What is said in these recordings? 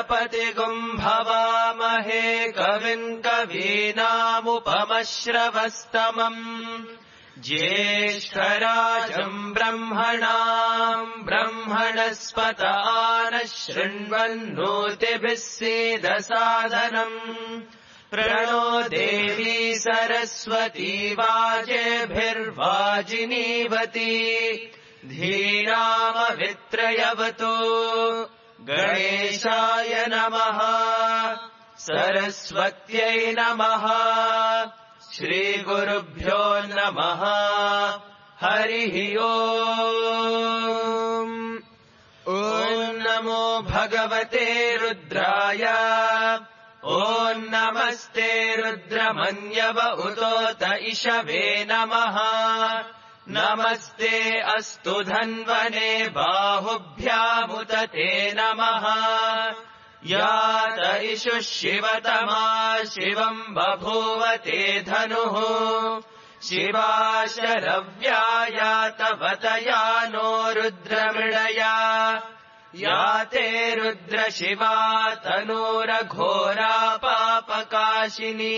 गणपतिगुम् भवामहे कविम् कवीनामुपमश्रवस्तमम् ज्येष्ठराजम् ब्रह्मणाम् ब्रह्मणस्पत नः शृण्वन्नोतिभिः सीदसादनम् प्रणो देवी सरस्वती वाजेभिर्वाजिनीवती धीनामवित्रयवतु गणेशाय नमः सरस्वत्यै नमः श्रीगुरुभ्यो नमः हरिः ओम् ॐ नमो भगवते रुद्राय ॐ नमस्ते रुद्रमन्यव उतोत इषवे नमः नमस्ते अस्तु धन्वने बाहुभ्यामुत ते नमः यात इषुः शिवतमा शिवम् बभूव ते धनुः शिवा शरव्या यातवतया नो रुद्रमृडया याते रुद्रशिवा तनूरघोरा पापकाशिनी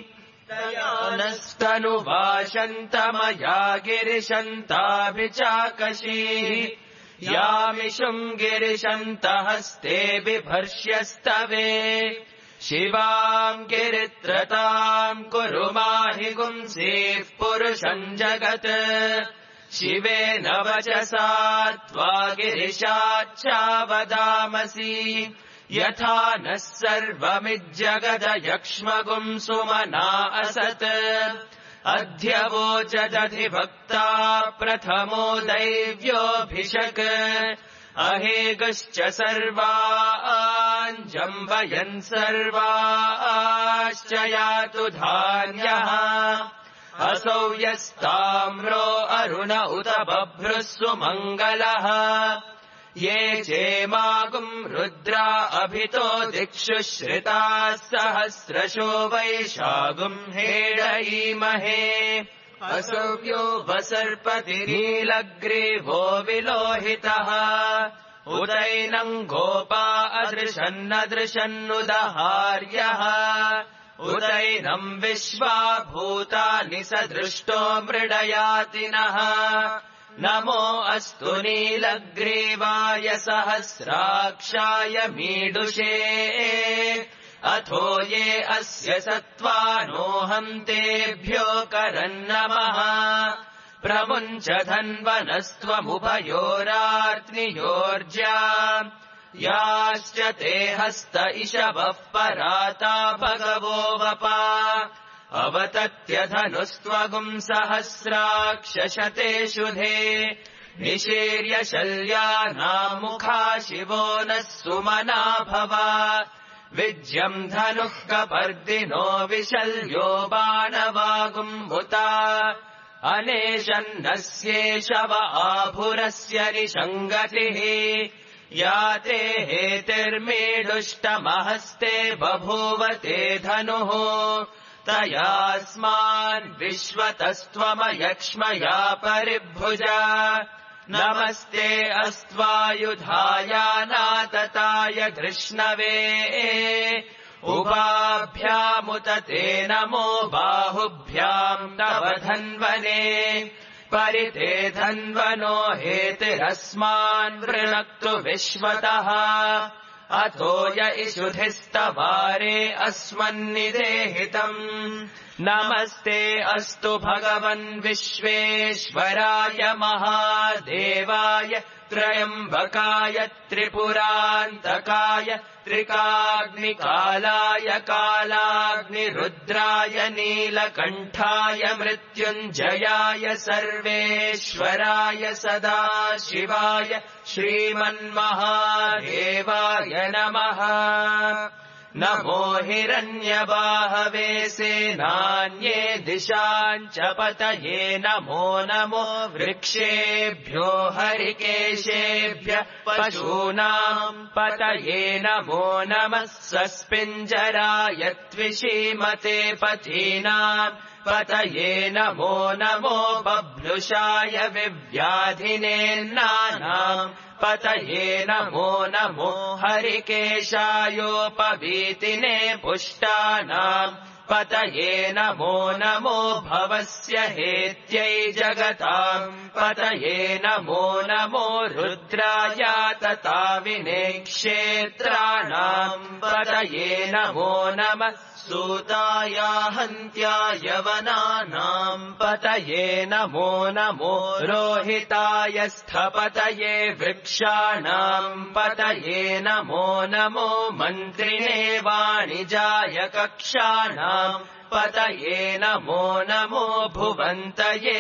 नस्तनुवाशन्तमया गिरिशन्ताभिचाकशीः यामिषुम् गिरिशन्तहस्ते बिभर्ष्यस्तवे शिवाम् गिरित्रताम् कुरु माहि गुंसीः पुरुषम् जगत् शिवेन वचसा त्वा गिरिशाच्चावदामसि यथा नः सर्वमिज्जगदयक्ष्मगुम् सुमना असत् अध्यवोचदधिभक्ता प्रथमो दैव्योऽभिषक् अहेगश्च सर्वाञ्जम्बयन् सर्वाश्च यातु धान्यः असौ यस्ताम्रो अरुण उत बभ्रुः सुमङ्गलः ये चेमागुम् रुद्रा अभितो दिक्षु श्रिताः सहस्रशो वैशागुम् हेडयीमहे असव्यो वसर्पति नीलग्रीवो विलोहितः उदैनम् गोपा अदृशन्नदृशन्नुदहार्यः उदैनम् विश्वा भूतानि स दृष्टो मृडयातिनः नमो अस्तु नीलग्रीवाय सहस्राक्षाय मीडुषे अथो ये अस्य सत्त्वानोऽहम् तेभ्यो करन्नमः प्रमुञ्च धन्वनस्त्वमुभयोरार्त्नियोर्जा याश्च ते हस्त इषवः पराता भगवो वपा अवतत्यधनुस्त्वगुम् सहस्राक्षशते शुधे निशीर्य शल्यानामुखा शिवो नः सुमना भव विज्यम् धनुः कपर्दिनो विशल्यो बाणवागुम्भुता अनेशन्नस्येषव आभुरस्य निषङ्गतिः याते हेतिर्मीडुष्टमहस्ते बभूवते धनुः तयास्मान् विश्वतस्त्वमयक्ष्मया परिभुजा नमस्ते अस्त्वायुधायानातताय धृष्णवे उभाभ्यामुत ते नमो बाहुभ्याम् तव धन्वने परिते धन्वनो हेतिरस्मान् वृणक्तु विश्वतः अथो य इषुधिस्तवारे अस्मन्निदेहितम् नमस्ते अस्तु भगवन् विश्वेश्वराय महादेवाय त्रयम्बकाय त्रिपुरान्तकाय त्रिकाग्निकालाय कालाग्निरुद्राय नीलकण्ठाय मृत्युञ्जयाय सर्वेश्वराय सदाशिवाय श्रीमन्महादेवाय नमः नमो हिरण्यबाहवे सेनान्ये दिशाम् च पतये नमो नमो वृक्षेभ्यो हरिकेशेभ्यः पशूनाम् पतये नमो नमः स्वस्पिञ्जराय त्विषीमते पथीनाम् पतये नमो नमो बभ्रुषाय विव्याधिनेन्नानाम् पतये नमो नमो हरिकेशायोपवीतिने पुष्टानाम् पतये नमो नमो भवस्य हेत्यै जगताम् पतये नमो नमो रुद्राय तताविने क्षेत्राणाम् पतये नमो नमः सूताय हन्त्याय वनानाम् पतये नमो नमो रोहिताय स्थपतये वृक्षाणाम् पतये नमो नमो मन्त्रिणे वाणिजाय कक्षाणाम् पतये नमो नमो भुवन्तये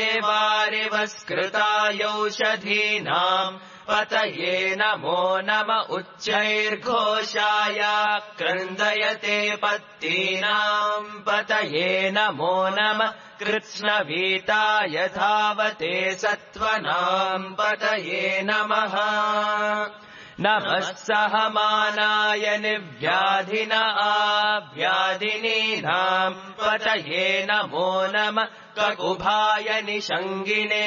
वारिवस्कृतायौषधीनाम् पतये नमो नम उच्चैर्घोषाय क्रन्दयते पत्तीनाम् पतये नमो नम कृत्स्नवीताय धावते सत्त्वनाम् पतये नमः नमः सहमानाय निव्याधिन आव्याधिनीनाम् पतये नमो नमः ककुभाय निषङ्गिने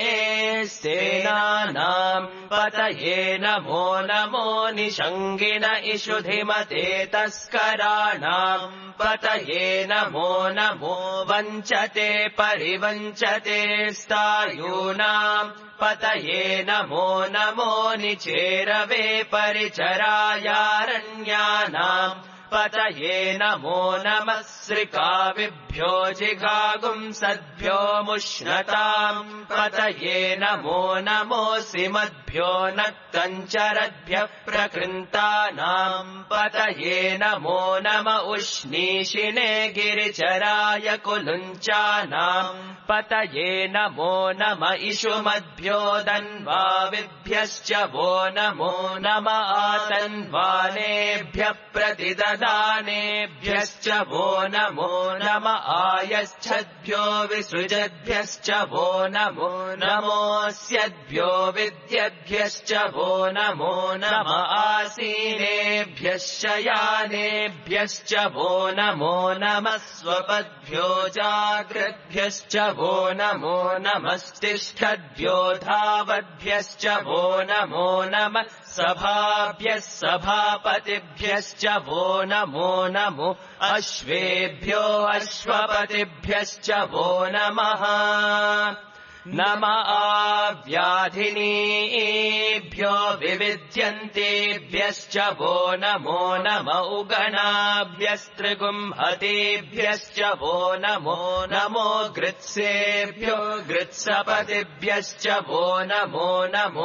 सेनानाम् पतये नमो नमो निषङ्गिन इषुधिमते तस्कराणाम् पतये नमो नमो वञ्चते परिवञ्चते स्थायूनाम् पतये नमो नमो निचेरवे परिचरायारण्यानाम् पतये नमो नमः श्रिकाविभ्यो जिगागुंसद्भ्यो मुष्णताम् पतये नमो नमो श्रीमद्भ्यो नक्तञ्चरद्भ्यः प्रकृन्तानाम् पतये नमो नम उष्णीषिणे गिरिचराय कुलुञ्चानाम् पतये नमो नम इषुमद्भ्यो दन्वाविभ्यश्च वो नमो नम आतन्वानेभ्यः प्रतिददानेभ्यश्च वो नमो नम आयच्छद्भ्यो विसृजद्भ्यश्च वो नमो नमोऽस्यद्भ्यो विद्यद्भ्यश्च वो नमो नम आसीनेभ्यश्च यानेभ्यश्च वो नमो नमः स्वपद्भ्यो जाग्रद्भ्यश्च वो नमो नमस्तिष्ठद्भ्यो धावद्भ्यश्च वो नमो नमः सभाभ्यः सभापतिभ्यश्च वो नमो नमो अश्वेभ्यो अश्वपतिभ्यश्च वो नमः नम आव्याधिनीभ्यो विविध्यन्तेभ्यश्च वो नमो नम उगणाभ्यस्त्रिगुंहतेभ्यश्च वो नमो नमो गृत्सेभ्यो गृत्सपतिभ्यश्च वो नमो नमो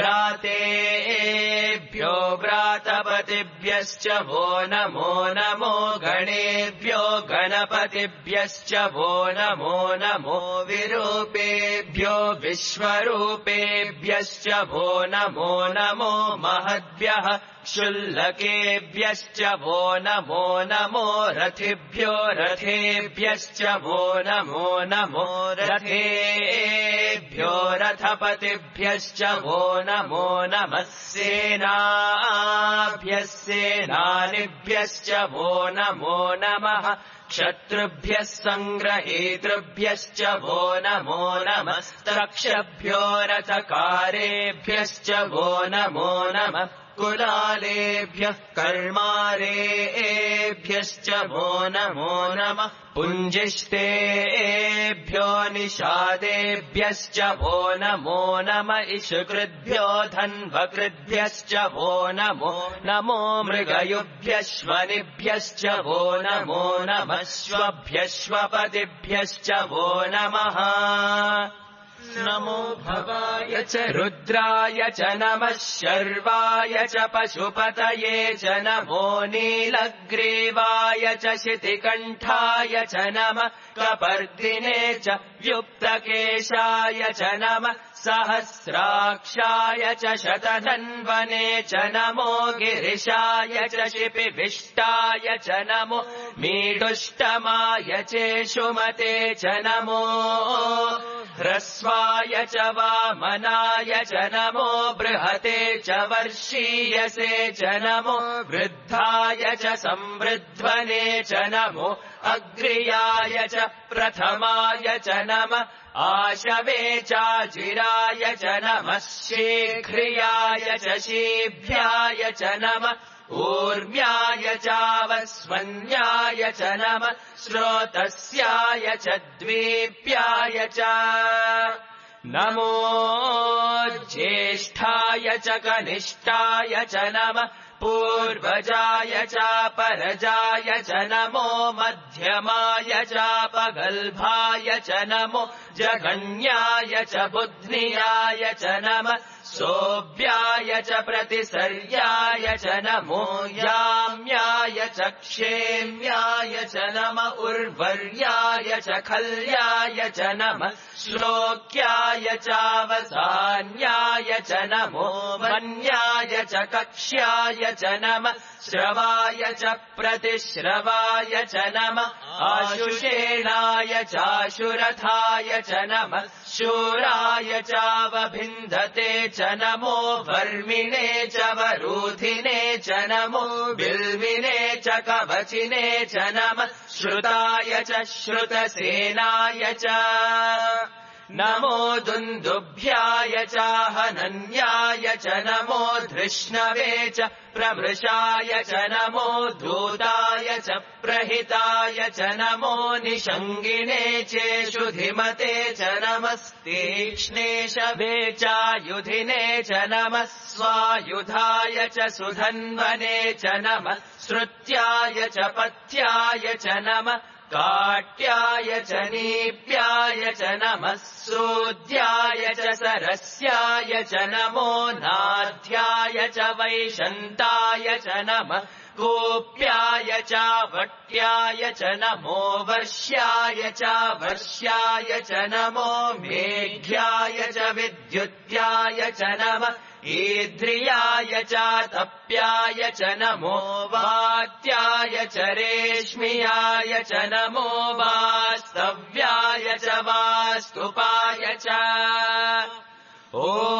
व्रातेभ्यो व्रातपतिभ्यश्च वो नमो नमो गणेभ्यो गणपतिभ्यश्च वो नमो नमो विरूपेभ्यो विश्वरूपेभ्यश्च वो नमो नमो महद्भ्यः क्षुल्लकेभ्यश्च वो नमो नमो रथिभ्यो रथेभ्यश्च वो नमो नमो रथेभ्यो रथपतिभ्यश्च वो नमो नमः सेनाभ्यः सेनानिभ्यश्च वो नमो नमः क्षत्रुभ्यः सङ्ग्रहेतृभ्यश्च वो नमो नमस्तक्षभ्यो रथकारेभ्यश्च वो नमो नमः कुलालेभ्यः कर्मारेभ्यश्च वो नमो नमः पुञ्जिष्टेभ्यो निषादेभ्यश्च वो नमो नम इषुकृद्भ्यो धन्वकृद्भ्यश्च वो नमो नमो मृगयुभ्यश्वनिभ्यश्च वो नमो नमश्वभ्यश्वपतिभ्यश्च वो नमः नमो भवाय च रुद्राय च नमः शर्वाय च पशुपतये च नमो नीलग्रीवाय च शितिकण्ठाय च नमः कपर्दिने च युक्तकेशाय च नमः सहस्राक्षाय च शतधन्वने च नमो गिरिशाय च शिपिविष्टाय च नमो मीडुष्टमाय चेषुमते च नमो ह्रस्वाय च वामनाय च नमो बृहते च वर्षीयसे च नमो वृद्धाय च संवृध्वने च नमो अग्र्याय च प्रथमाय च नमः आशवे चाजिराय च नमः शीघ्रियाय च शीभ्याय च नमः ऊर्व्याय चावस्वन्याय च नमः श्रोतस्याय च द्वीप्याय च नमो ज्येष्ठाय च कनिष्ठाय च नमः पूर्वजाय चापरजाय च नमो मध्यमाय चापगल्भाय च नमो जघन्याय च बुध्नियाय च नमः सोऽव्याय च प्रतिसर्याय च नमो याम्याय च क्षेम्याय च नमः उर्वर्याय च खल्याय च नमः श्लोक्याय चावसान्याय च नमो वन्याय च कक्ष्याय च नमः श्रवाय च प्रतिश्रवाय च नमः आशुषेणाय चाशुरथाय च नमः शूराय चावभिन्धते च नमो वर्मिणे च वरूधिने च नमो बिल्विने च कवचिने च नमः श्रुताय च श्रुतसेनाय च नमो दुन्दुभ्याय चाहनन्याय च नमो धृष्णवे च प्रमृषाय च नमो धूताय च प्रहिताय च नमो निषङ्गिने चेषुधिमते च नमस्तीक्ष्णेशवे चायुधिने च नमः स्वायुधाय च सुधन्वने च नमः श्रुत्याय च पथ्याय च नमः काट्याय च नीप्याय च नमः सोऽध्याय च सरस्याय च नमो नाध्याय च वैशन्ताय च नमः गोप्याय च वट्याय च नमो वर्ष्याय च वर्ष्याय च नमो मेघ्याय च विद्युत्याय च नमः ईद्रियाय च तप्याय च नमो वात्याय च रेश्मियाय च नमो वास्तव्याय च वास्तुपाय च ॐ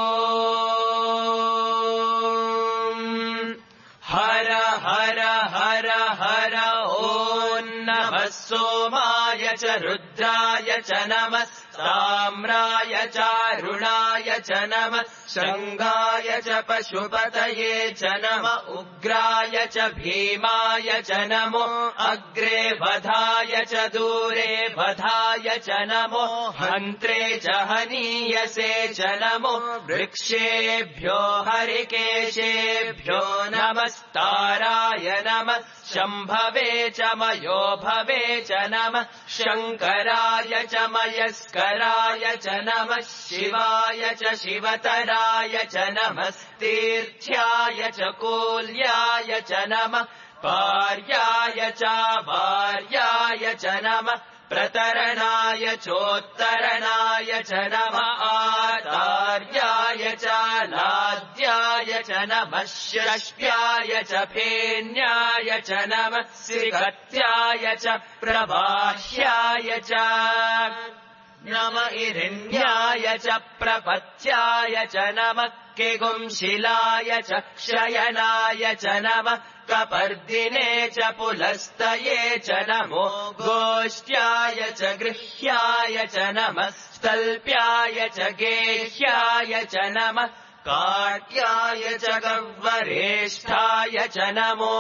हर हर हर हर ॐ नमः सोमाय च रुद्राय च नमः ताम्राय चारुणाय च नमः शृङ्गाय च पशुपतये च नमः उग्राय च भीमाय च नमो अग्रे वधाय च दूरे वधाय च नमो हन्त्रे च हनीयसे च नमो वृक्षेभ्यो हरिकेशेभ्यो नमस्ताराय नमः शम्भवे च मयो भवे च नमः शङ्कराय च मयस्कराय च नमः शिवाय च शिवतराय च नमस्तीर्थ्याय च कोल्याय च नमः पार्याय च वार्याय च नमः प्रतरणाय चोत्तरणाय च नमः आचार्याय च लाद्याय च नमः श्रष्प्याय च फेन्याय च नमः श्रीगत्याय च प्रबाह्याय च नमः इरिण्याय च प्रपत्याय च नमः किगुंशिलाय च क्षयनाय च नमः कपर्दिने च पुलस्तये च नमो गोष्ट्याय च गृह्याय च नमः स्तल्प्याय च गेह्याय च नमः काट्याय च गह्वरेष्ठाय च नमो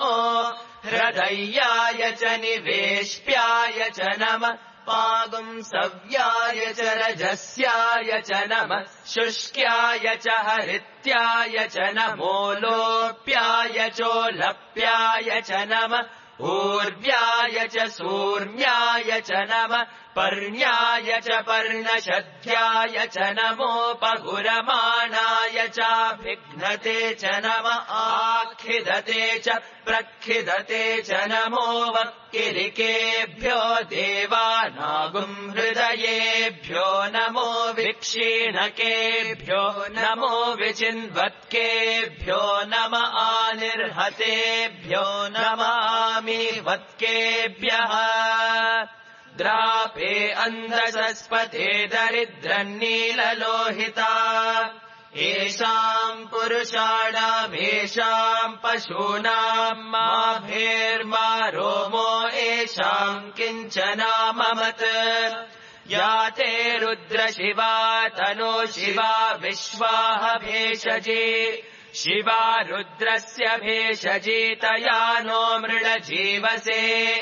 हृदयाय च निवेश्प्याय च नमः पागुंसव्याय च रजस्याय च नमः शुष्क्याय च हरित्याय च नमो लोप्याय चोलप्याय च नमः ऊर्व्याय च सूर्ण्याय च नमः पर्ण्याय च पर्णशध्याय च नमो पहुरमाणाय चाभिघ्नते च नमः आखिदते च प्रखिदते च नमो वक्किलिकेभ्यो देवानागुम् हृदयेभ्यो नमो विक्षीणकेभ्यो नमो विचिन्वत्केभ्यो नम आनिर्हतेभ्यो नमामिवत्केभ्यः द्रापे अन्धसस्पते दरिद्रन्नीललोहिता येषाम् पुरुषाणामेषाम् पशूनाम् माभेर्मा रोमो येषाम् किञ्चनाममत् या ते रुद्रशिवा तनो शिवा विश्वाह भेषजी शिवा रुद्रस्य भेषजीतया नो मृडजीवसे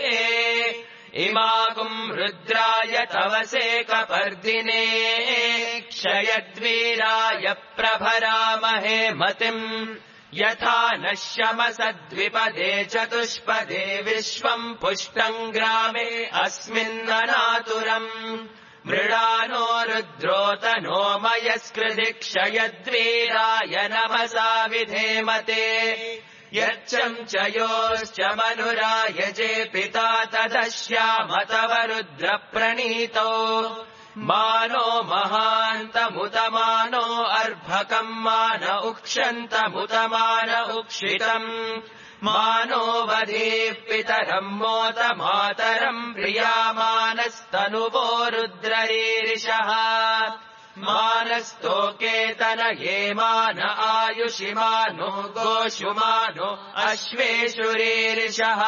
इमागुम् रुद्राय तवसे कपर्दिने क्षयद्वीराय प्रभरामहे मतिम् यथा नश्यमसद्विपदे चतुष्पदे विश्वम् पुष्टम् ग्रामे अस्मिन्ननातुरम् मृडानो रुद्रोतनो मयस्कृधि क्षयद्वीराय नमसा विधेमते यच्चम् च योश्च मनुरायजे पिता तदश्याम तव रुद्रप्रणीतो मानो महान्तमुतमानो अर्भकम् मान उक्षन्तमुतमान उक्षितम् मानो वधीः पितरम् मोत मातरम् प्रियामानस्तनुवो रुद्ररीरिषः मानस्तोकेतनये मान आयुषिमानो गोषुमानो अश्वेषुरीरिषः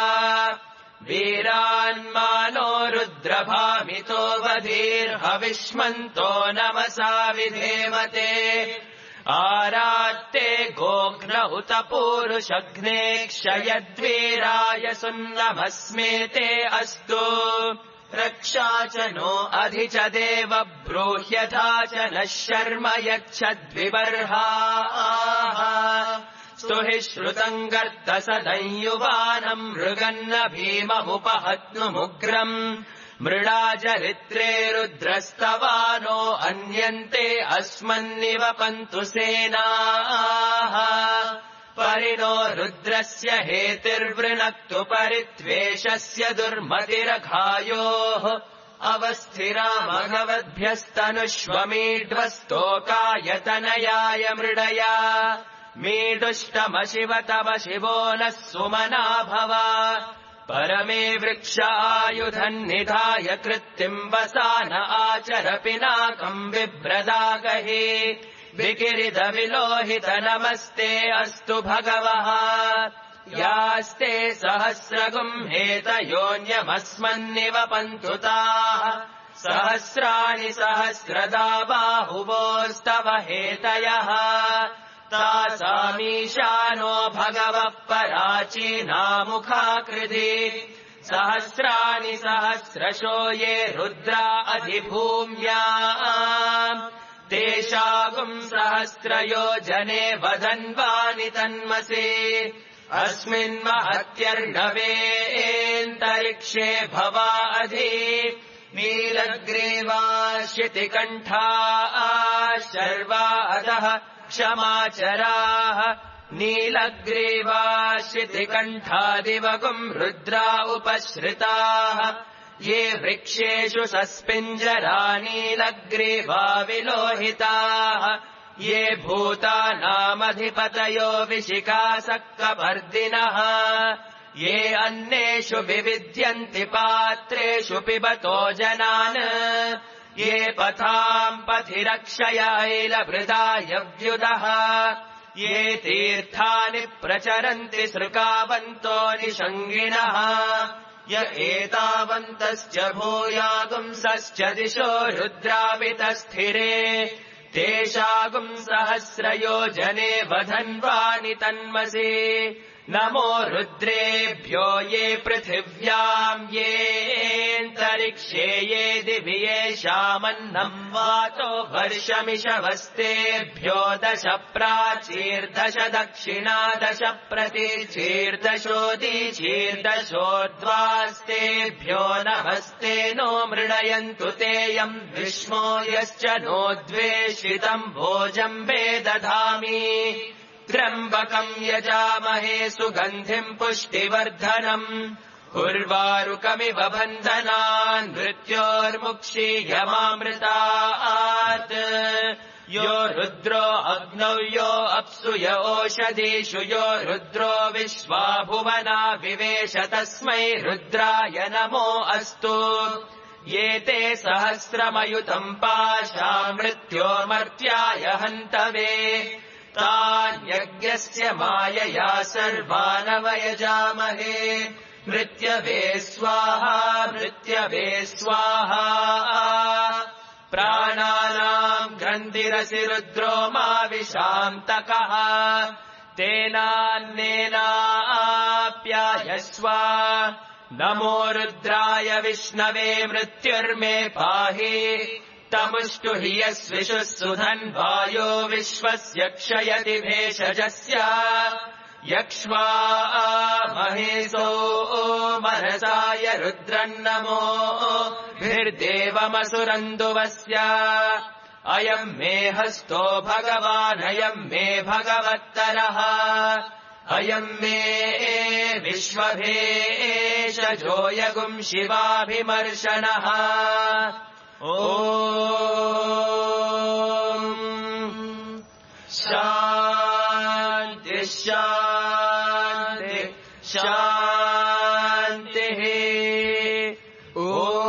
वीरान्मानो रुद्रभामितो वधीर्हविष्मन्तो नमसा विधेमते आरात्ते गोघ्न उत पूरुषघ्ने क्षयद्वीराय सुन्नमस्मेते अस्तु रक्षा च नो अधि च देव ब्रूह्यथा च नः शर्म यच्छद्विबर्हाः स्तुहि श्रुतम् गर्दसदंयुवानम् मृगन्न भीममुपहत्नुमुग्रम् मृडाजरित्रे रुद्रस्तवानो अन्यन्ते अस्मन्निवपन्तु सेनाः परिणो रुद्रस्य हेतिर्वृणक्तु परित्वेषस्य दुर्मतिरघायोः अवस्थिरा भगवद्भ्यस्तनुष्वमीढ्वस्तोकायतनयाय मृडया मीडुष्टमशिव तव शिवो नः सुमना भव परमे वृक्ष आयुधन्निधाय कृत्तिम् वसान आचर पिनाकम् बिभ्रदागहि विकिरिदविलोहित नमस्ते अस्तु भगवः यास्ते सहस्रगुम् हेतयोऽन्यमस्मन्निवपन्तु ताः सहस्राणि सहस्रदा बाहुवोस्तव हेतयः तासामीशानो भगवः पराचीनामुखाकृति सहस्राणि सहस्रशो ये रुद्रा अधिभूम्या तेषागुम् सहस्रयोजने वदन्वानि तन्मसे अस्मिन्महत्यर्णवेऽन्तरिक्षे भवा अधि नीलग्रीवा शितिकण्ठा शर्वा अधः क्षमाचराः नीलग्रीवा शितिकण्ठादिवगुम् रुद्रा उपश्रिताः ये वृक्षेषु सस्पिञ्जरा नीलग्रीवा विलोहिताः ये भूतानामधिपतयो विशिखासक्तपर्दिनः ये अन्नेषु विविद्यन्ति पात्रेषु पिबतो जनान् ये पथाम् पथि रक्षयैलभृदायव्युदः ये तीर्थानि प्रचरन्ति सृकावन्तो निषङ्गिणः य एतावन्तश्च भूयागुंसश्च दिशो रुद्रावितस्थिरे तेषागुम् सहस्रयोजने वधन्वानि तन्मसि नमो रुद्रेभ्यो ये पृथिव्याम् येऽन्तरिक्षे ये दिवि येषामन्नम् वातो वर्षमिषवस्तेभ्यो 10 प्राचीर्दश दक्षिणा 10 प्रतीचीर्दशोदीचीर्दशोर्ध्वास्तेभ्यो नमस्ते नो मृणयन्तु तेऽयम् विष्मो यश्च नो द्वेषितम् भोजम् वे दधामि त्र्यम्बकम् यजामहे सुगन्धिम् पुष्टिवर्धनम् उर्वारुकमिव बन्धनान् मृत्योर्मुक्षीयमामृतात् यो रुद्रो अग्नौ यो अप्सु यो ओषधीषु यो रुद्रो विश्वा भुवना विवेश तस्मै रुद्राय नमो अस्तु ये ते सहस्रमयुतम् पाशा मृत्योर्मर्त्याय हन्तवे तान्यज्ञस्य मायया सर्वानवयजामहे मृत्यवे स्वाहा मृत्यवे स्वाहा प्राणानाम् ग्रन्थिरसि रुद्रो मा विशान्तकः तेनान्नेनाप्यायस्व नमो रुद्राय विष्णवे मृत्युर्मे पाहि तमुष्टु हि यस्विषुः सुधन्वायो विश्वस्य क्षयति भेषजस्य यक्ष्वा महेशो मनसाय रुद्रन्नमो भिर्देवमसुरन्दुवस्य अयम् मे हस्तो भगवानयम् मे भगवत्तरः अयम् मे विश्वभेषजो यगुम् शिवाभिमर्शनः ॐ शान्ति शान्ति शान्तिः ॐ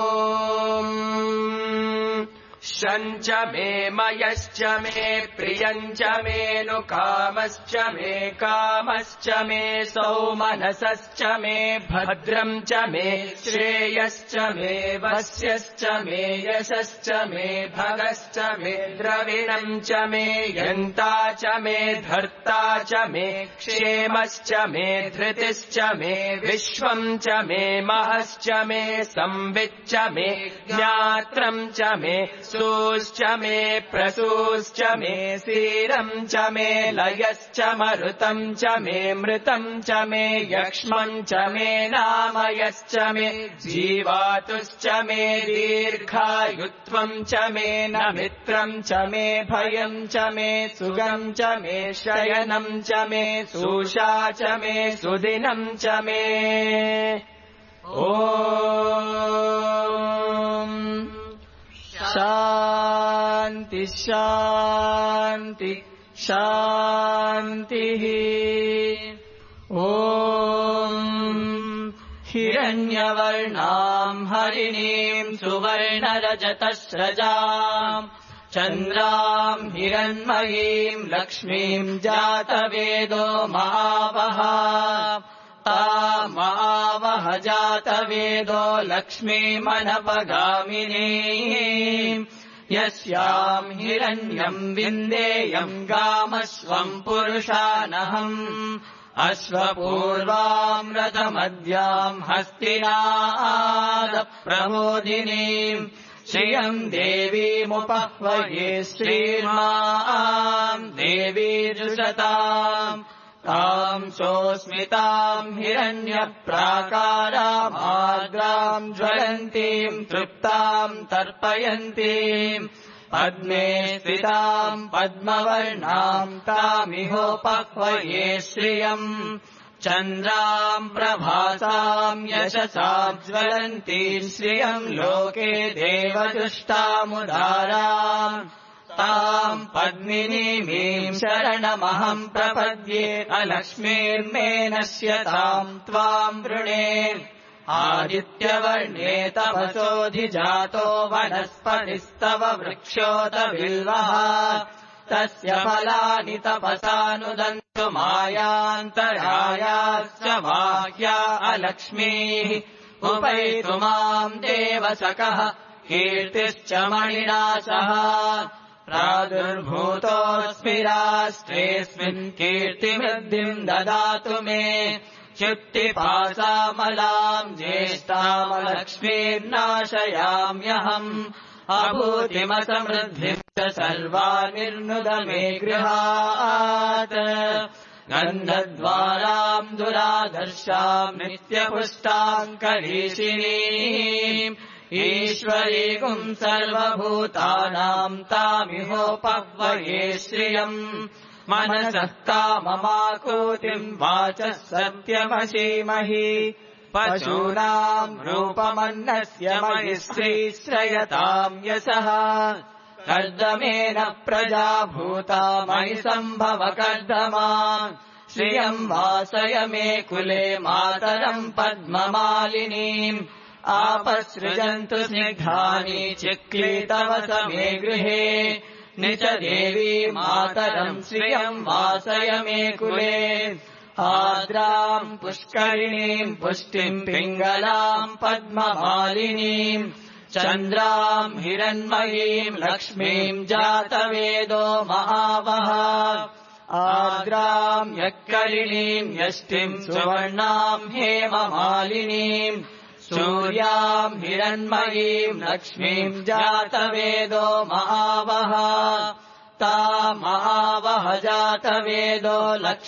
शञ्च मे मयश्च मे प्रियञ्च मेनु कामश्च मे कामश्च मे सौमनसश्च मे भद्रम् च मे श्रेयश्च मे वस्यश्च मे यशश्च मे भगश्च मे द्रविणम् च मे यन्ता च मे धर्ता च मे क्षेमश्च मे धृतिश्च मे विश्वम् च मे महश्च मे संविच्च मे ज्ञात्रम् च मे सूश्च मे प्रसूश्च मे सीरम् च मे लयश्च मरुतम् च मे मृतम् च मे यक्ष्मम् च मे नामयश्च मे जीवातुश्च मे दीर्घायुत्वम् च मे नमित्रम् च मे भयम् च मे सुगम् च मे शयनम् च मे सूषा च मे सुदिनम् च मे ॐ शान्ति शान्ति शान्तिः ॐ हिरण्यवर्णाम् हरिणीम् सुवर्णरजतस्रजाम् चन्द्राम् हिरण्मयीम् लक्ष्मीम् जातवेदो महावः तामावह जातवेदो लक्ष्मीमनपगामिनीम् यस्याम् हिरण्यम् विन्देयम् गामस्वम् पुरुषानहम् अश्वपूर्वाम् रथमद्याम् हस्तिनादप्रमोदिनीम् श्रियम् देवीमुपह्वये श्रीर्माम् देवीजुषताम् ताम् सोऽस्मिताम् हिरण्यप्राकारामार्द्राम् ज्वलन्तीम् तृप्ताम् तर्पयन्तीम् पद्मे स्थिताम् पद्मवर्णाम् तामिहोपह्वये श्रियम् चन्द्राम् प्रभासाम् यशसाम् ज्वलन्तीम् श्रियम् लोके देवदुष्टामुदाराम् ताम् पद्मिनीमीम् शरणमहम् प्रपद्ये अलक्ष्मीर्मे नश्यताम् त्वाम् वृणे आदित्यवर्णे तपसोऽधिजातो वनस्पतिस्तव वृक्षोत बिल्वः तस्य फलानि तपसानुदन्तु मायान्तरायाश्च बाह्या अलक्ष्मीः उपैतु माम् देवसकः कीर्तिश्च मणिना सह प्रादुर्भूतोऽस्मि राष्ट्रेऽस्मिन् कीर्तिवृद्धिम् ददातु मे च्युत्तिपासामलाम् ज्येष्ठामलक्ष्मीर्नाशयाम्यहम् अभूतिमसमृद्धिम् च सर्वानिर्नुद मे गृहात् गन्धद्वाराम् दुरादर्शाम् नित्यपुष्टाम् करीषिणीम् ईश्वरीगुम् सर्वभूतानाम् तामिहोपह्वये श्रियम् मनसः काममाकूतिम् वाचः सत्यमशीमहि पशूनाम् रूपमन्नस्य मयि श्रीश्रयताम् यशः कर्दमेन प्रजा भूता मयि सम्भव कर्दमा श्रियम् वासय मे कुले मातरम् पद्ममालिनीम् आपसृजन्तु स्निग्धानि चिक्लीतव समे गृहे निच देवी मातरम् श्रियम् वासय मे कुले आर्द्राम् पुष्करिणीम् पुष्टिम् पिङ्गलाम् पद्ममालिनीम् चन्द्राम् हिरण्मयीम् लक्ष्मीम् जातवेदो महावः आर्द्राम् यक्करिणीम् यष्टिम् सुवर्णाम् हेममालिनीम् सूर्याम् हिरण्मयीम् लक्ष्मीम् जातवेदो महावः ता महावः जातवेदो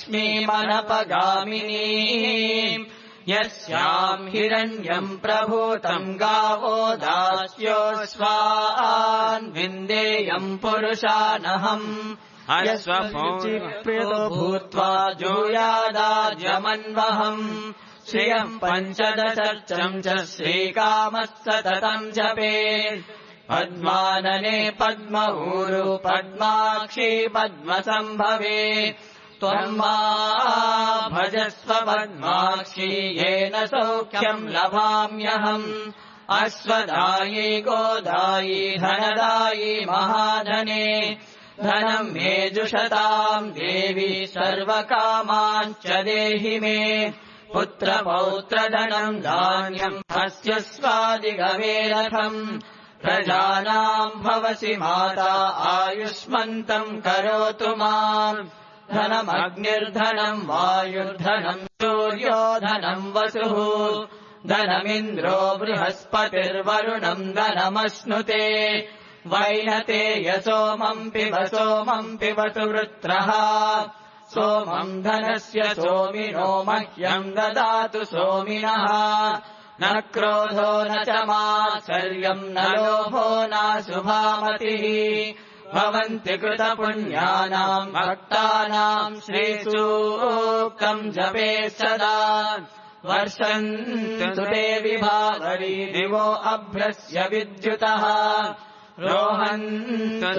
लक्ष्मीमनपगामिनीम् यस्याम् हिरण्यम् प्रभूतम् गावो दास्योऽस्वान् विन्देयम् पुरुषानहम् अश्वपूर्वो भूत्वा जूयादाज्यमन्वहम् श्रियम् पञ्चदशर्चम् च श्रीकामः सततम् जपे पद्मानने पद्मऊरु पद्माक्षी पद्मसम्भवे त्वम् मा भजस्व पद्माक्षी येन सौख्यम् लभाम्यहम् अश्वदायी गोदायी धनदायी महाधने धनम् मे जुषताम् देवी सर्वकामाञ्च देहि मे पुत्रपौत्रधनम् धान्यम् अस्य स्वादिगवेरथम् प्रजानाम् भवसि माता आयुष्मन्तम् करोतु माम् धनमग्निर्धनम् वायुर्धनम् सूर्यो धनम् वसुः धनमिन्द्रो बृहस्पतिर्वरुणम् धनमश्नुते वैनते सोमम् पिबतु वृत्रः सोमम् धनस्य सोमिनो मह्यम् ददातु सोमिनः न क्रोधो न च मात्सर्यम् न लोभो नाशुभामतिः भवन्ति कृतपुण्यानाम् भक्तानाम् श्रीसूक्तम् जपे सदा वर्षन्तु ते विभावरी दिवो अभ्रस्य विद्युतः रोहन्तु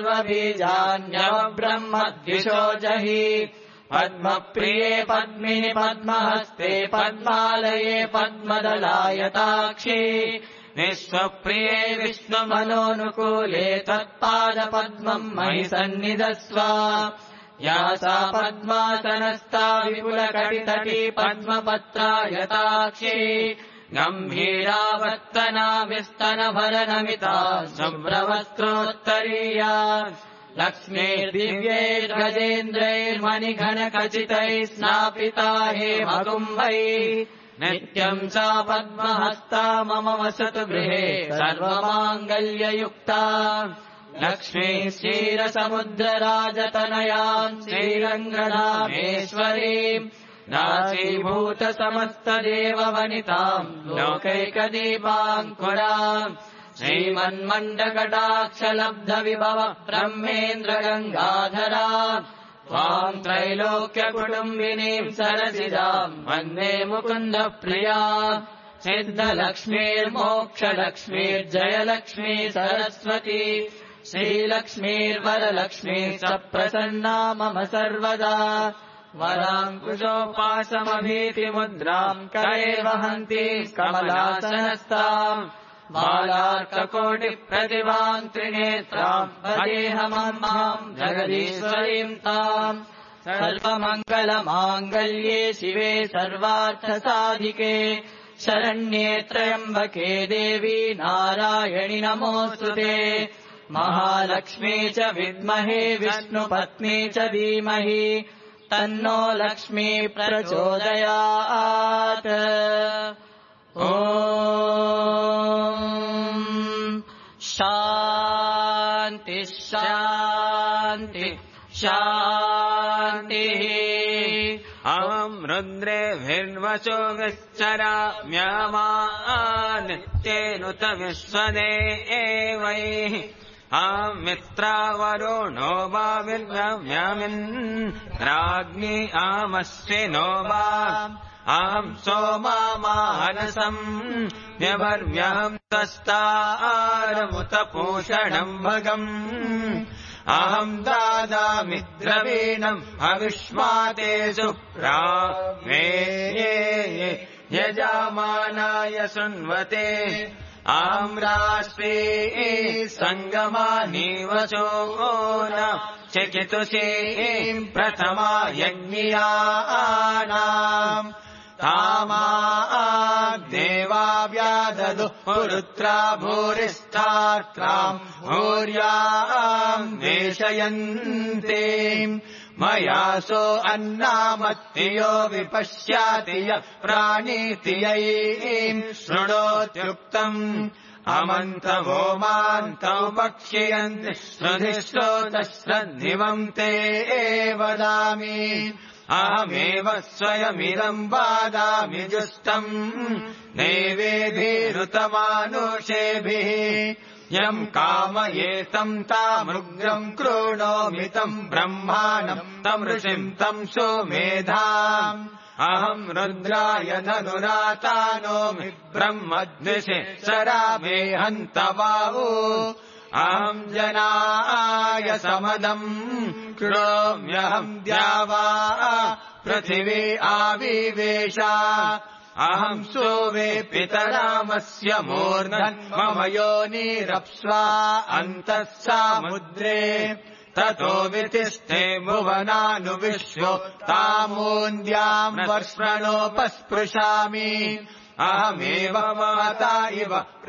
सर्वबीजान्यवब्रह्मद्विषो जहि पद्मप्रिये पद्मिनि पद्महस्ते पद्मालये पद्मदलायताक्षी विश्वप्रिये विष्णुमनोनुकूले तत्पादपद्मम् मयि सन्निधस्व या सा पद्मासनस्था विपुलकटितटी पद्मपत्रायताक्षी गम्भीरावर्तना विस्तनभरनमिता शुभ्रवस्त्रोत्तरीया लक्ष्मीर्दिव्यैर्गजेन्द्रैर्मणिघनखचितैः स्नापिता हेमकुम्भैः नित्यम् सा पद्महस्ता मम वसतु गृहे सर्वमाङ्गल्ययुक्ता लक्ष्मी क्षीरसमुद्रराजतनयाम् श्रीरङ्गनाथेश्वरीम् नासीभूतसमस्तदेववनिताम् लोकैकदीपाङ्कुराम् श्रीमन्मण्डकटाक्षलब्धविभव ब्रह्मेन्द्रगङ्गाधरा त्वाम् त्रैलोक्यकुटुम्बिनीम् सरसिजाम् वन्दे मुकुन्दप्रिया सिद्धलक्ष्मीर्मोक्षलक्ष्मीर्जयलक्ष्मी सरस्वती श्रीलक्ष्मीर्वरलक्ष्मी सप्रसन्ना मम सर्वदा वराङ्कुशोपासमभीतिमुद्राम् करे वहन्ति कमलासनस्ताम् बालार्ककोटिप्रतिभाम् त्रिनेत्राम् भजेऽहमम्माम् जगदीश्वरीम् ताम् सर्वमङ्गलमाङ्गल्ये शिवे सर्वार्थसाधिके शरण्ये त्र्यम्बके देवी नारायणि नमोऽस्तुते महालक्ष्मी च विद्महे विष्णुपत्नी च धीमहि तन्नो लक्ष्मी प्रचोदयात् ॐ शान्ति शान्ति शान्तिः अहम् रुद्रेभिर्वचो विश्चराम्यमानित्येनुत विश्वदेवैः मित्रावरुणो वा विर्व्यामिन्द्राग्नि आमश्विनो वा सोमा मानसम् व्यवर्व्यहम् तस्तारमुतपूषणम् भगम् अहम् दादामि द्रवीणम् अविश्वाते सुप्रावे यजामानाय शृण्वते अहम् राष्ट्रे सङ्गमानीवचो न चकितुषीम् प्रथमा यज्ञियानाम् तामा देवा व्याददु पुरुत्रा भूरिष्ठात्राम् भूर्याम् वेशयन्ते मयासो अन्नामत्तियो विपश्याति य प्राणीतियैम् शृणोत्युक्तम् अमन्तवो मान्तौ पक्ष्यन्ति श्रुधिश्रोतश्रद्धिवम् ते वदामि अहमेव स्वयमिदम् वादामि जुष्टम् देवेभिरुतमानुषेभिः यम् कामयेतम् तामृग्रम् कृणोमितम् ब्रह्माणम् तम् ऋषिम् तम् सुमेधाम् अहम् रुद्राय धनुरातानोमि ब्रह्मद्विषे शरावे हन्तवावो अहम् जनाय समदम् कृणोम्यहम् द्यावा पृथिवी आविवेशा अहम् सोवे पितरामस्य मूर्धन् मम योनिरप्स्वा अन्तः सामुद्रे ततो वितिष्ठे भुवनानुविश्वो तामून्द्याम् वर्ष्मणोपस्पृशामि अहमेव माता इव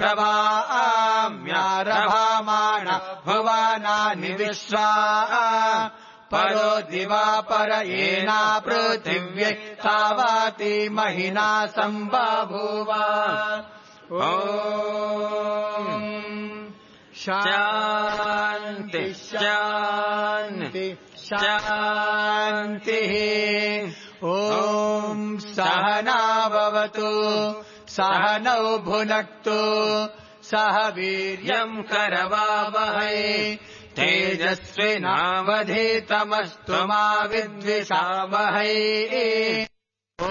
प्रभाम्यारभामाण भुवनानि विश्वा परो दिवापर येना पृथिव्यै तावाति महिना सम्बभूव शान्ति शान्ति शान्तिः ॐ सहनाववतु सहनौ भुनक्तु सह वीर्यम् करवावहै तेजस्विनावधीतमस्तु मा विद्विषावहै ॐ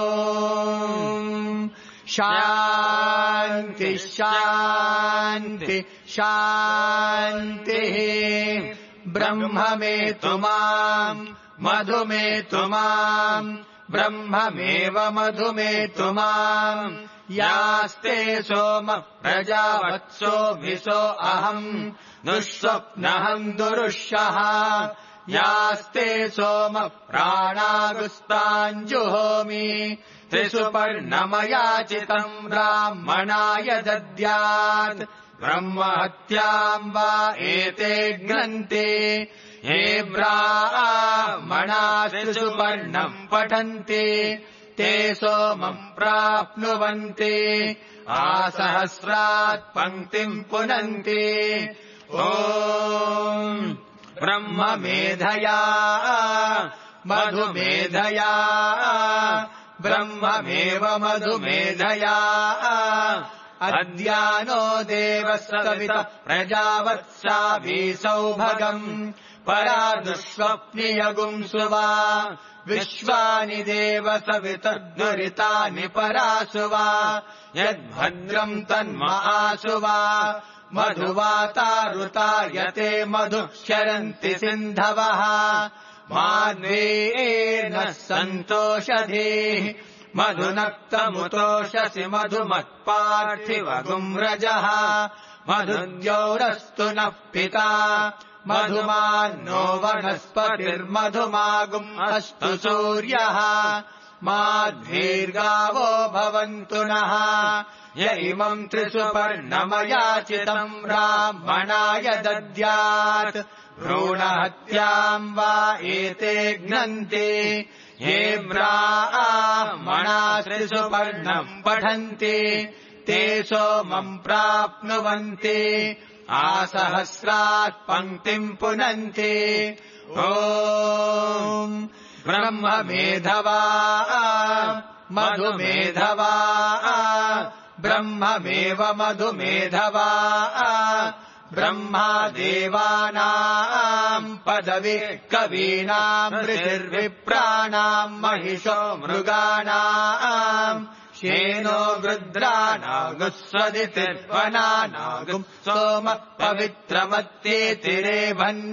शान्ति शान्ति शान्तिः ब्रह्म मे तु माम् मधु मे तु माम् ब्रह्ममेव मधु मे तु माम् यास्ते सोम प्रजावत्सो विशो अहम् दुःस्वप्नहम् दुरुष्यः यास्ते सोम प्राणागुस्ताञ्जुहोमि त्रिसुपर्णमयाचितम् ब्राह्मणाय दद्यात् ब्रह्महत्याम् वा एते घ्नन्ति ये ब्राह्मणा त्रिसुपर्णम् पठन्ति ते सोमम् प्राप्नुवन्ति आसहस्रात् पङ्क्तिम् पुनन्ति ॐ ब्रह्ममेधया मधुमेधया ब्रह्ममेव मधुमेधया अद्यानो देवस्तवित प्रजावत्साभि सौभगम् परा दुःस्वप्नियगुम् सुवा विश्वानि देव सवितर्दुरितानि परासुवा यद्भद्रम् तन्मासुवा मधुवातारुतायते मधु शरन्ति सिन्धवः माध्वीर्नः सन्तोषधीः मधुनक्तमुतोषसि मधुमत्पार्थिवगुम् रजः मधुद्यौरस्तु नः पिता मधुमान्नो वनस्पतिर्मधुमागुम् अस्तु सूर्यः माध्वीर्गावो भवन्तु नः य इमम् त्रिसुपर्णमयाचितम् ब्राह्मणाय दद्यात् भ्रूणहत्याम् वा एते घ्नन्ति ये ब्राह्मणा त्रिसुपर्णम् पठन्ति ते सोमम् प्राप्नुवन्ति आसहस्रात् पङ्क्तिम् पुनन्ति ॐ ब्रह्ममेधवा मधुमेधवा ब्रह्ममेव मधुमेधवा ब्रह्मा देवानाम् पदवी कवीनाम् ऋषिर्विप्राणाम् महिषो मृगाणाम् श्येनो वृद्राणागुस्वदितिर्वनानागुम् सोम पवित्रमत्येतिरेभन्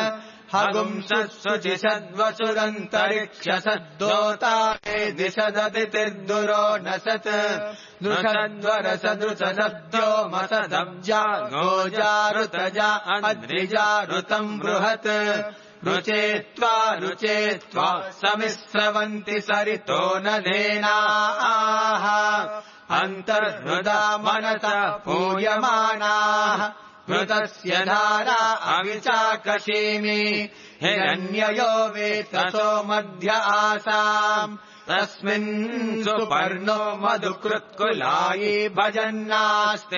हगुंसुचिषद्वसुरन्तरिक्षसद्दोतारे दिशदतिर्दुरो न सत् दृषद्वरसदृशसद्यो मसदब्जा गोजारुतजा अद्रिजारुतम् बृहत् रुचेत्वा समिस्रवन्ति सरितो नदेनाः अन्तर्हृदा मनसा पूयमानाः मृतस्य धारा अविचाकशीमि हिरण्ययो वेतसो मध्य आसाम् तस्मिन् सुपर्णो मधुकृत्कुलायी भजन्नास्ति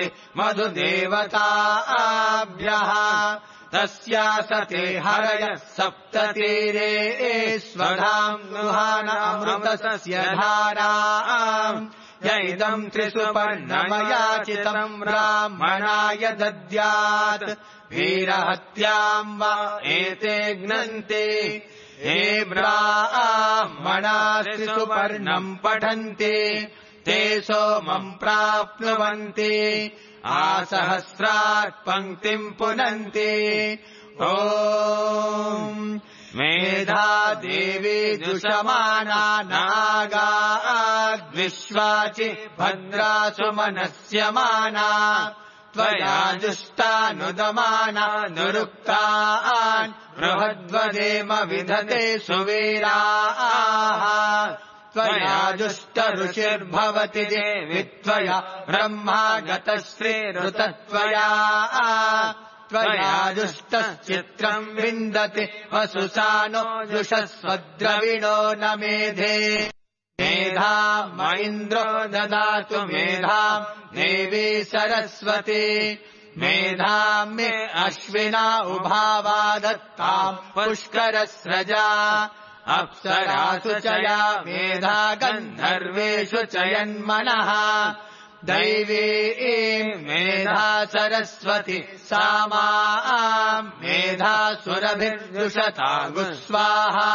मधुदेवताभ्यः तस्या सते हरय सप्ततीरे स्वधाम् गृहाण अमृतस्य धाराम् य इदम् त्रिसुपर्णमयाचितम् ब्राह्मणाय दद्यात् वीरहत्याम् वा एते घ्नन्ति हे ब्राह्मणा त्रिसुपर्णम् पठन्ति ते सोमम् प्राप्नुवन्ति आसहस्रात् पङ्क्तिम् पुनन्ति ॐ मेधा देवी जुषमाना नागाद्विश्वाचि भद्रासु मनस्यमाना त्वया जुष्टानुदमाना नुरुक्तान् बृहद्वदेम विधते सुवीराः त्वया जुष्टऋषिर्भवति देवि त्वया ब्रह्मा गतश्रीरुतत्वया त्वया जुष्टश्चित्रम् विन्दति वसुसानो जुषस्वद्रविणो न मेधे मेधाम् इन्द्रो ददातु मेधाम् देवी सरस्वती मेधाम् मे अश्विना उभावा दत्ताम् पुष्करस्रजा अप्सरासु च या मेधा गन्धर्वेषु च यन्मनः दैवी मेधा सरस्वती सामा मेधा सुरभिर्जुषता गुस्वाहा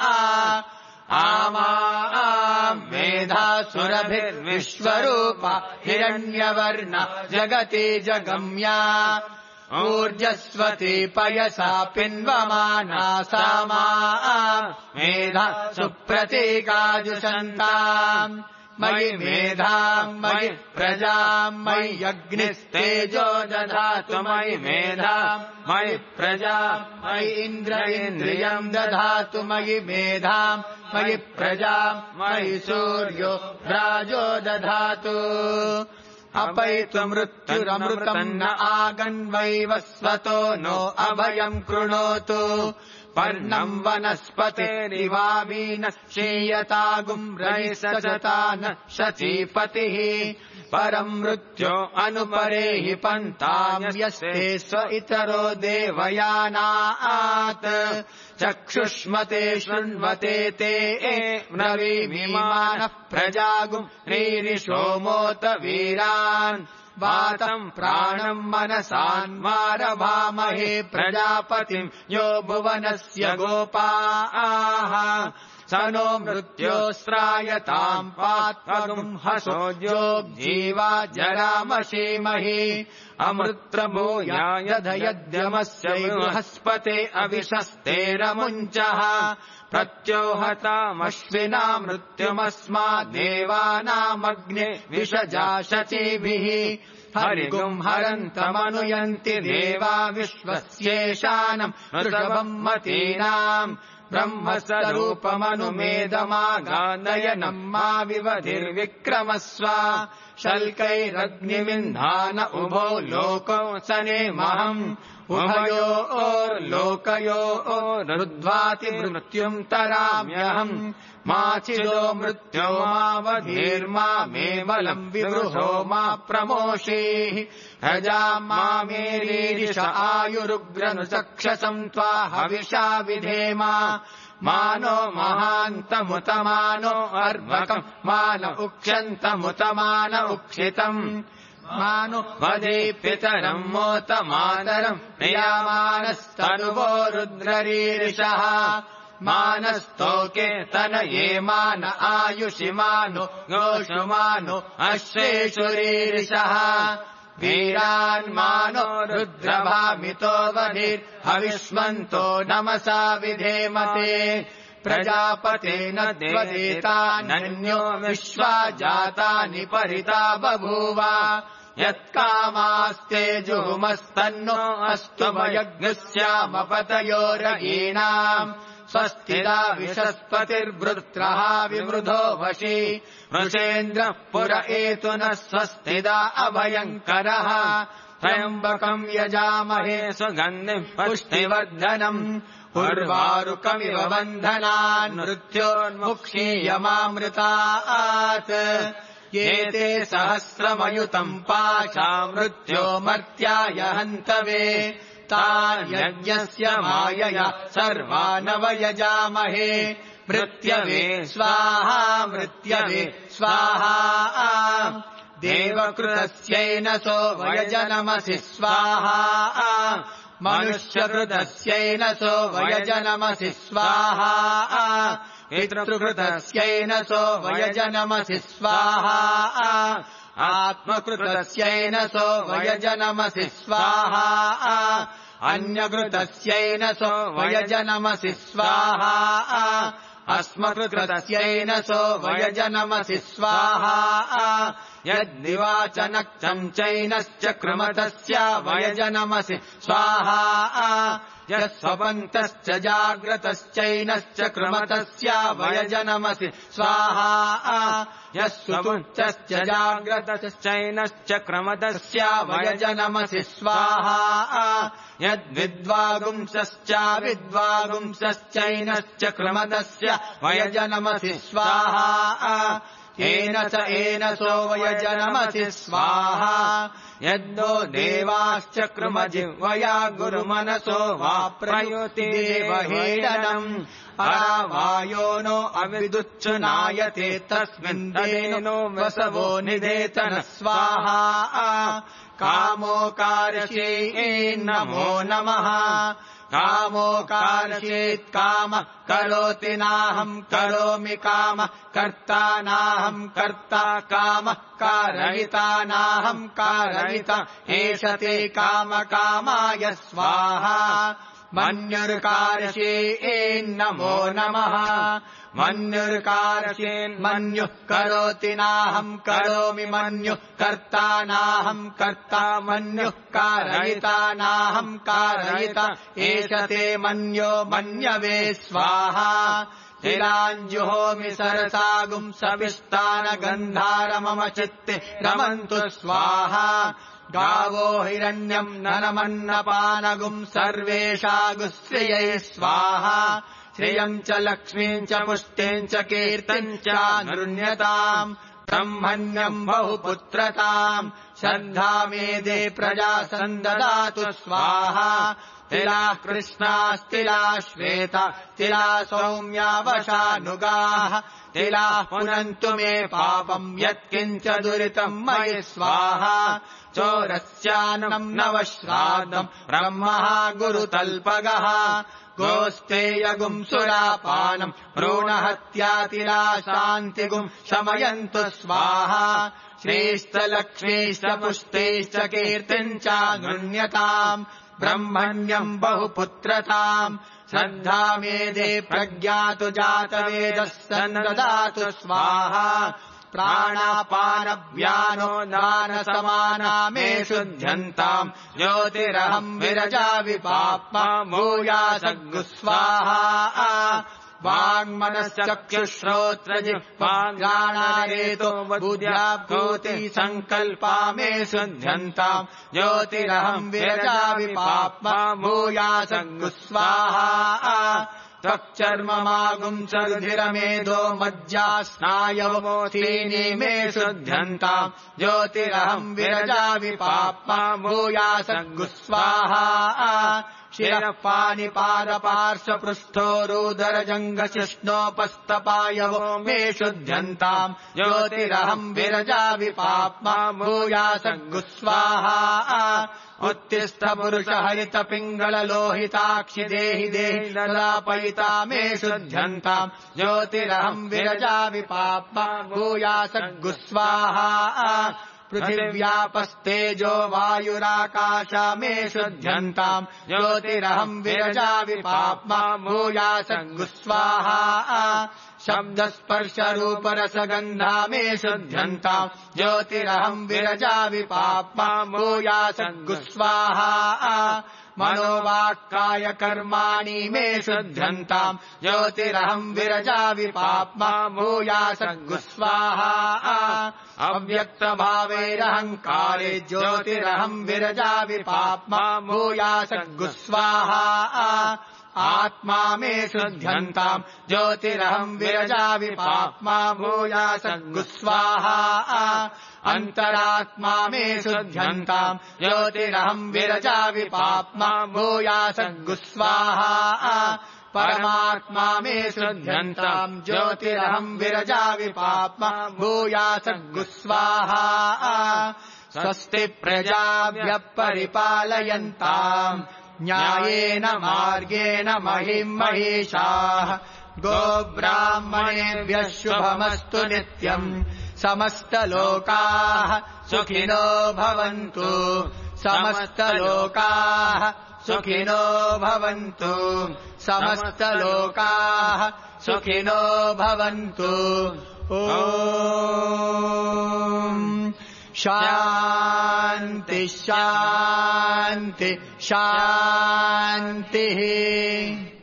आमा मेधा सुरभिर्विश्वरूपा हिरण्यवर्ण जगति जगम्या ऊर्जस्वती पयसा पिन्वमाना सामा मेधा सुप्रतीकाजुषन्ताम् मयि मेधाम् मयि प्रजाम् मयि अग्निस्तेजो दधातु मयि मेधाम् मयि प्रजाम् मयि इन्द्रियम् दधातु मयि मेधाम् मयि प्रजाम् मयि सूर्यो राजो दधातु अपैतु मृत्युरमृतम् न आगन्वैवस्वतो नो अभयम् कृणोतु पर्णम् वनस्पतेरिवावीन क्षीयतागुम् रैसचता न शचीपतिः परम् मृत्यो अनुपरेहि पन्ताम् यस्ते स्व इतरो देवयानात् चक्षुष्मते शृण्वते ते ब्रवीमिमानः प्रजागुम् रीरिषोमोत वीरान् वातम् प्राणम् मनसान्मारभामहे प्रजापतिम् यो भुवनस्य गोपाः स नो मृत्योस्त्रायताम् पात्वगुम् हसोद्योग्जीवा जरामशीमहि अमृत्रभूयाय यद्यमस्य बृहस्पते अविशस्तेरमुञ्चः प्रत्योहतामश्विना मृत्युमस्माद्देवानामग्ने विषजा शचीभिः हरिगुम् हरन्तमनुयन्ति देवा विश्वस्येषानम् ऋषभम् मतीनाम् ब्रह्मस्वरूपमनुमेदमागानयनम् मा विवधिर्विक्रमस्व शल्कैरग्निमिन्धान उभो लोकौ सनेमहम् उभयोर्लोकयोरुद्ध्वाति मृत्युम् तराम्यहम् माचिदो मृत्यो मावधीर्मा मे बलम् विवृहो मा प्रमोषीः प्रजा मा मेरीरिष आयुरुग्रनुचक्षसम् त्वा हविषा विधेमा मानो महान्तमुतमानो अर्भकम् मान उक्ष्यन्तमुतमान उक्षितम् मानु वदे पितरम् मोत मातरम् प्रियामानस्तनुवो रुद्ररीरिषः मानस्तोके तनये मान आयुषि मानु गोषु मानु अश्वेषुरीरिषः वीरान् मानो रुद्रभामितो वधिर्हविष्मन्तो नमसा विधेमते प्रजापतेन देवदेतान्यो विश्वा जातानि परिता बभूव यत्कामास्ते जुहुमस्तन्नो अस्तु यज्ञस्यामपतयोरगीणाम् स्वस्तिदा विशस्पतिर्वृत्रः विवृधो वशी वृषेन्द्रः पुर एतु न स्वस्तिदा अभयङ्करः त्र्यम्बकम् यजामहे सुगन्धिम् पुष्टिवर्धनम् उर्वारुकमिव बन्धनान् मृत्योन्मुक्षीयमामृतात् ये ते सहस्रमयुतम् पाशा मृत्यो मर्त्याय हन्तवे तान् यज्ञस्य मायया सर्वानवयजामहे मृत्यवे स्वाहा मृत्यवे स्वाहा देवकृतस्यैनसो वयजनमसि स्वाहा मनुष्यकृतस्यैनसो वयजनमसि स्वाहा पितृकृतस्यैनसो वयजनमसि स्वाहा आत्मकृतस्यैनसो वयजनमसि स्वाहा अन्यकृतस्यैनसो वयजनमसि स्वाहा अस्मकृतस्यैनसो वयजनमसि स्वाहा यद्निवाचनक्तम् चैनश्च कृमतस्य वयजनमसि स्वाहा यस्वपन्तश्च जाग्रतश्चैनश्च कृमतस्य वयजनमसि स्वाहा यस्वपुञ्चश्च जाग्रतश्चैनश्च क्रमतस्य वयजनमसि स्वाहा यद्विद्वागुंसश्च विद्वागुंसश्चैनश्च क्रमतस्य वयजनमसि स्वाहा येन च एनसो वयजनमसि स्वाहा यद्नो देवाश्च कृमजिह्वया गुरुमनसो वा प्रयुति देवहेडनम् अरावायो नो अविदुच्चुनायते तस्मिन् देनो वसवो निदेतन स्वाहा कामोकारशे नमो नमः कामोकारशेत् कामः करोति नाहम् करोमि कामः कर्ता नाहम् कर्ता कामः कारयिता नाहम् कारयिता एष ते कामकामाय स्वाहा मन्युर्कारशेन्नमो नमः मन्युर्कारशेन्मन्युः करोति नाहम् करोमि मन्युः कर्ता नाहम् कर्ता मन्युः कारयिता नाहम् कारयिता एष ते मन्यो मन्यवे स्वाहा तिलाञ्जुहोमि सरसागुम् सविस्तानगन्धारमम चित्ते रमन्तु स्वाहा गावो हिरण्यम् ननमन्नपानगुम् सर्वेषागुश्रियै स्वाहा श्रियम् च लक्ष्मीम् च पुष्टिम् च कीर्तिम् च नृण्यताम् ब्रह्मण्यम् बहुपुत्रताम् श्रद्धा मेदे प्रजा सन्ददातु स्वाहा तिलाः कृष्णास्तिलाः श्वेता तिलाः सौम्या वशानुगाः तिलाः पुनन्तु मे पापम् यत्किञ्च दुरितम् मयि स्वाहा चोरस्यानम् नवश्राद्धम् ब्रह्मः गुरुतल्पगः गोस्तेयगुम् सुरापानम् भ्रूणहत्यातिला शान्तिगुम् शमयन्तु स्वाहा श्रीश्च पुष्टैश्च कीर्तिम् च गृह्यताम् ब्रह्मण्यम् बहुपुत्रताम् श्रद्धा मेदे प्रज्ञातु जातवेदः सन्ददातु स्वाहा प्राणापानव्यानो दानसमाना मे शुध्यन्ताम् ज्योतिरहम् विरजा विपाप्मा भूयासग्गु स्वाहा वाङ्मनश्चक्षुश्रोत्रजिह्वाङ्गाणारेतो बुद्ध्याभूति सङ्कल्पा मे शुध्यन्ताम् ज्योतिरहम् विरजा विपाप्मा भूयासग्गु स्वाहा त्वक्चर्ममागुंसरुधिरमेधो मज्जा स्नायवोऽथीनि मे शुध्यन्ताम् ज्योतिरहम् विरजा विपाप्मा भूयासग्गु स्वाहा शिरः पाणिपादपार्श्वपृष्ठोरुदरजङ्घशिष्णोपस्तपायवो मे शुध्यन्ताम् ज्योतिरहम् विरजा विपाप्मा भूयासग्गुस्वाहा उत्तिष्ठ पुरुष हरित पिङ्गल लोहिताक्षि देहि देहि ददापयिता मे शुध्यन्ताम् ज्योतिरहम् विरजा विपाप्मा भूयासग्गुस्वाहा पृथिव्यापस्तेजो वायुराकाश मे शुध्यन्ताम् ज्योतिरहम् विरजा विपाप्मा भूयासग्गुस्वाहा शब्दस्पर्शरूपरसगन्धा मे शुध्यन्ताम् ज्योतिरहम् विरजा विपाप्मा भूयासग्गुस्वाहा मनोवाक्काय कर्माणि मे शुध्यन्ताम् ज्योतिरहम् विरजा विपाप्मा भूयासग्गुस्वाहा अव्यक्तभावैरहङ्कारे ज्योतिरहम् विरजा विपाप्मा भूयासग्गुस्वाहा आत्मा मे शुध्यन्ताम् ज्योतिरहम् विरजा विपाप्मा भूयासग्गुस्वाहा अन्तरात्मा मे शुध्यन्ताम् ज्योतिरहम् विरजा विपाप्मा भूयासग्गुस्वाहा परमात्मा मे शुध्यन्ताम् ज्योतिरहम् विरजा विपाप्मा भूयासग्गुस्वाहा स्वस्ति प्रजाभ्यः परिपालयन्ताम् न्यायेन मार्गेण महिम् महिषाः गोब्राह्मणेभ्यः शुभमस्तु नित्यम् समस्तलोकाः सुखिनो भवन्तु समस्तलोकाः सुखिनो भवन्तु समस्तलोकाः सुखिनो भवन्तु ॐ शान्ति शान्ति शान्तिः।